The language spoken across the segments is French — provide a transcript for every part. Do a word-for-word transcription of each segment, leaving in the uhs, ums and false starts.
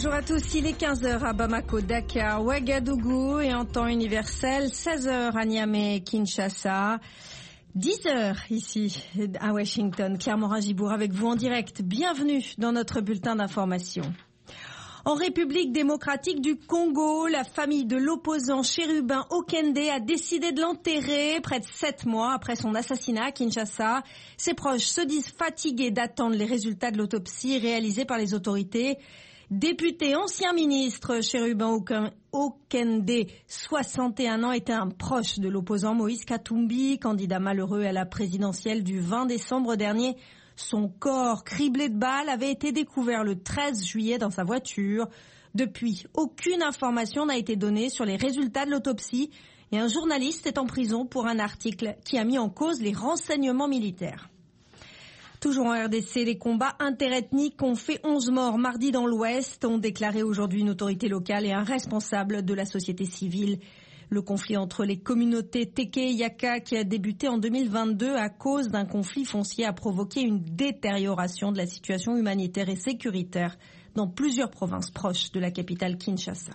Bonjour à tous, il est quinze heures à Bamako, Dakar, Ouagadougou et en temps universel, seize heures à Niamey, Kinshasa, dix heures ici à Washington. Claire Morin-Gibour avec vous en direct. Bienvenue dans notre bulletin d'information. En République démocratique du Congo, la famille de l'opposant Chérubin Okende a décidé de l'enterrer près de sept mois après son assassinat à Kinshasa. Ses proches se disent fatigués d'attendre les résultats de l'autopsie réalisée par les autorités. Député, ancien ministre, Chérubin Okende, soixante et un ans, était un proche de l'opposant Moïse Katumbi, candidat malheureux à la présidentielle du vingt décembre dernier. Son corps, criblé de balles, avait été découvert le treize juillet dans sa voiture. Depuis, aucune information n'a été donnée sur les résultats de l'autopsie et un journaliste est en prison pour un article qui a mis en cause les renseignements militaires. Toujours en R D C, les combats interethniques ont fait onze morts mardi dans l'Ouest, ont déclaré aujourd'hui une autorité locale et un responsable de la société civile. Le conflit entre les communautés Teke et Yaka, qui a débuté en deux mille vingt-deux à cause d'un conflit foncier, a provoqué une détérioration de la situation humanitaire et sécuritaire dans plusieurs provinces proches de la capitale Kinshasa.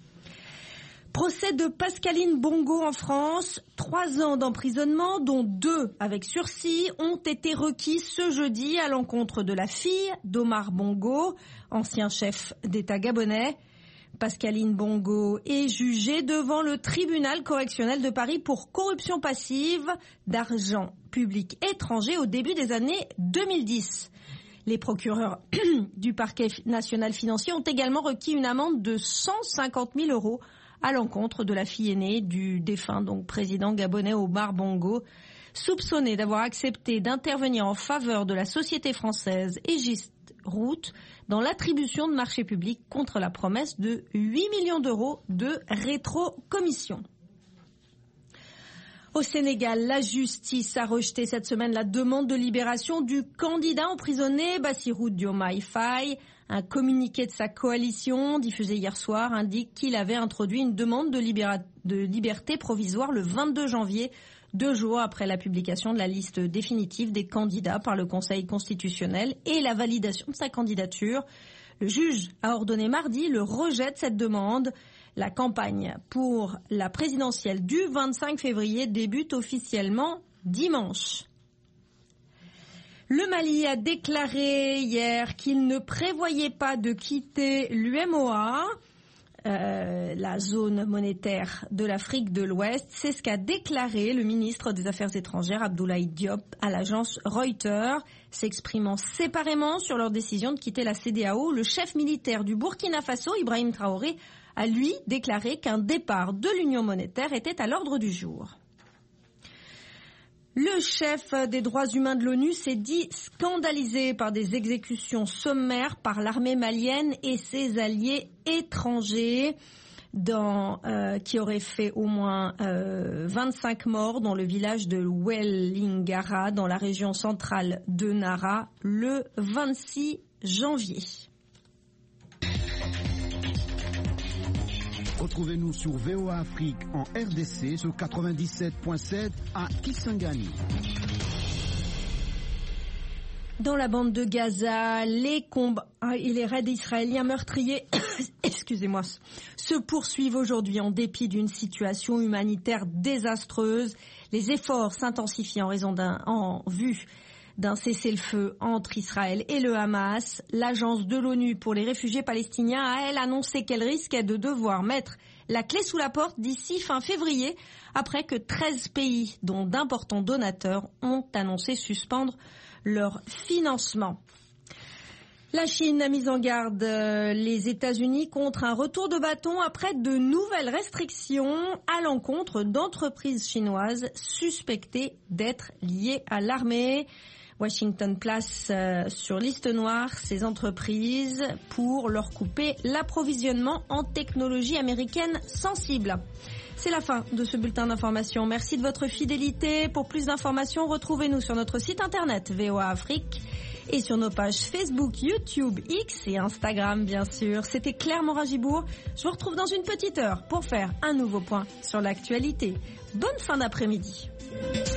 Procès de Pascaline Bongo en France. Trois ans d'emprisonnement, dont deux avec sursis, ont été requis ce jeudi à l'encontre de la fille d'Omar Bongo, ancien chef d'État gabonais. Pascaline Bongo est jugée devant le tribunal correctionnel de Paris pour corruption passive d'argent public étranger au début des années deux mille dix. Les procureurs du parquet national financier ont également requis une amende de cent cinquante mille euros à l'encontre de la fille aînée du défunt donc président gabonais Omar Bongo, soupçonné d'avoir accepté d'intervenir en faveur de la société française Aegis Route dans l'attribution de marchés publics contre la promesse de huit millions d'euros de rétrocommission. Au Sénégal, la justice a rejeté cette semaine la demande de libération du candidat emprisonné Bassirou Diomaye Faye. Un communiqué de sa coalition, diffusé hier soir, indique qu'il avait introduit une demande de, libéra- de liberté provisoire le vingt-deux janvier, deux jours après la publication de la liste définitive des candidats par le Conseil constitutionnel et la validation de sa candidature. Le juge a ordonné mardi le rejet de cette demande. La campagne pour la présidentielle du vingt-cinq février débute officiellement dimanche. Le Mali a déclaré hier qu'il ne prévoyait pas de quitter l'U M O A, euh, la zone monétaire de l'Afrique de l'Ouest. C'est ce qu'a déclaré le ministre des Affaires étrangères Abdoulaye Diop à l'agence Reuters. S'exprimant séparément sur leur décision de quitter la C E D E A O, le chef militaire du Burkina Faso, Ibrahim Traoré, a lui déclaré qu'un départ de l'Union monétaire était à l'ordre du jour. Le chef des droits humains de l'ONU s'est dit scandalisé par des exécutions sommaires par l'armée malienne et ses alliés étrangers dans, euh, qui auraient fait au moins euh, vingt-cinq morts dans le village de Wellingara, dans la région centrale de Nara, le vingt-six janvier. Retrouvez-nous sur V O A Afrique en R D C sur quatre-vingt-dix-sept virgule sept à Kisangani. Dans la bande de Gaza, les combats et les raids israéliens meurtriers excusez-moi, se poursuivent aujourd'hui en dépit d'une situation humanitaire désastreuse. Les efforts s'intensifient en raison d'un en vue d'un cessez-le-feu entre Israël et le Hamas. L'agence de l'ONU pour les réfugiés palestiniens a, elle, annoncé qu'elle risquait de devoir mettre la clé sous la porte d'ici fin février, après que treize pays, dont d'importants donateurs, ont annoncé suspendre leur financement. La Chine a mis en garde les États-Unis contre un retour de bâton après de nouvelles restrictions à l'encontre d'entreprises chinoises suspectées d'être liées à l'armée. Washington place euh, sur liste noire ces entreprises pour leur couper l'approvisionnement en technologie américaine sensible. C'est la fin de ce bulletin d'information. Merci de votre fidélité. Pour plus d'informations, retrouvez-nous sur notre site internet V O A Afrique et sur nos pages Facebook, YouTube, X et Instagram, bien sûr. C'était Claire Morin-Gibour. Je vous retrouve dans une petite heure pour faire un nouveau point sur l'actualité. Bonne fin d'après-midi.